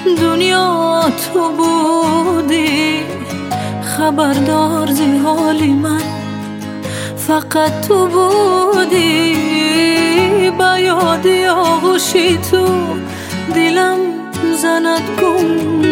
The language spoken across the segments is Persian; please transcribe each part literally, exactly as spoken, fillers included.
دنیا تو بودی، خبردار زی حالی من فقط تو بودی. با یادی آغوشی تو دلم زند گم،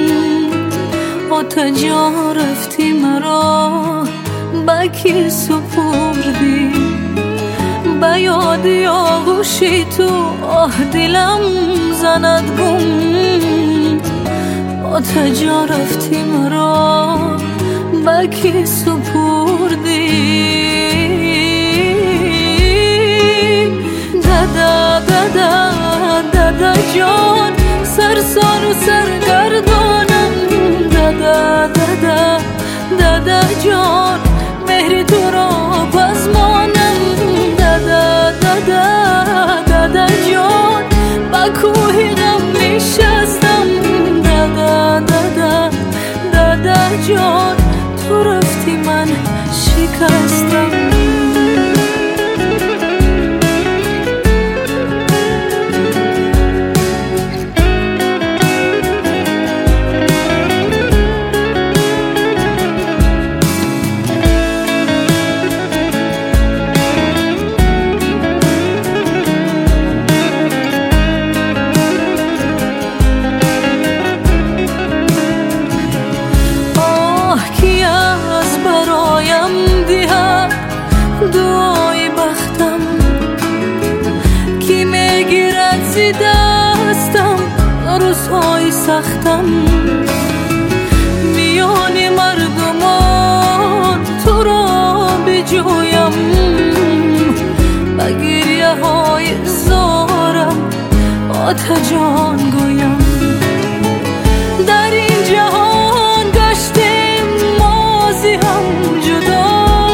آتجا رفتی مرا با کی سپردی. با یادی آغوشی تو آه دلم زند گم، آتجا رفتی مرا با کی سپردی. دادا دادا دادا جان، سرسان و سرگردانم. دادا دادا دادا جان، مهر تو را پزمانم. دادا دادا دادا جان، با کوه غم نشستم. دادا دادا دادا جان، تو رفتی من شکستم. دعای بختم کی میگیرد زی دستم، روزهای سختم. میان مردمان تو را بجویم، با گریه های زارم آتجان گویم. در این جهان گشتیم مازی هم جدا،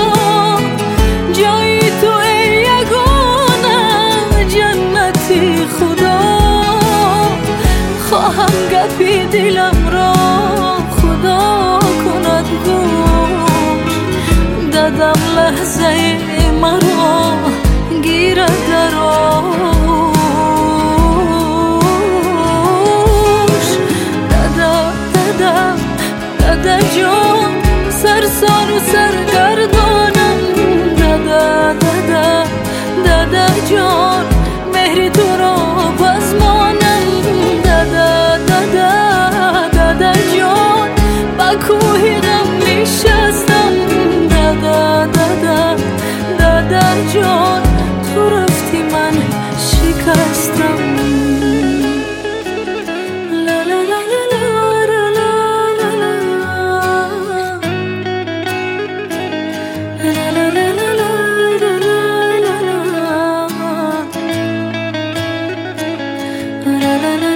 خواهم گپی دلم را خدا کند گوش. دادم لحظه مرا گیرد در آغوش. دادا دادا دادا جان، سرسان و سرگردانم. دادا دادا دادا جان، مهر تو را پزمانم. دادا دادا دادا جان، با کوه غم نشستم. دادا دادا دادا جان، تو رفتی من شکستم. La la la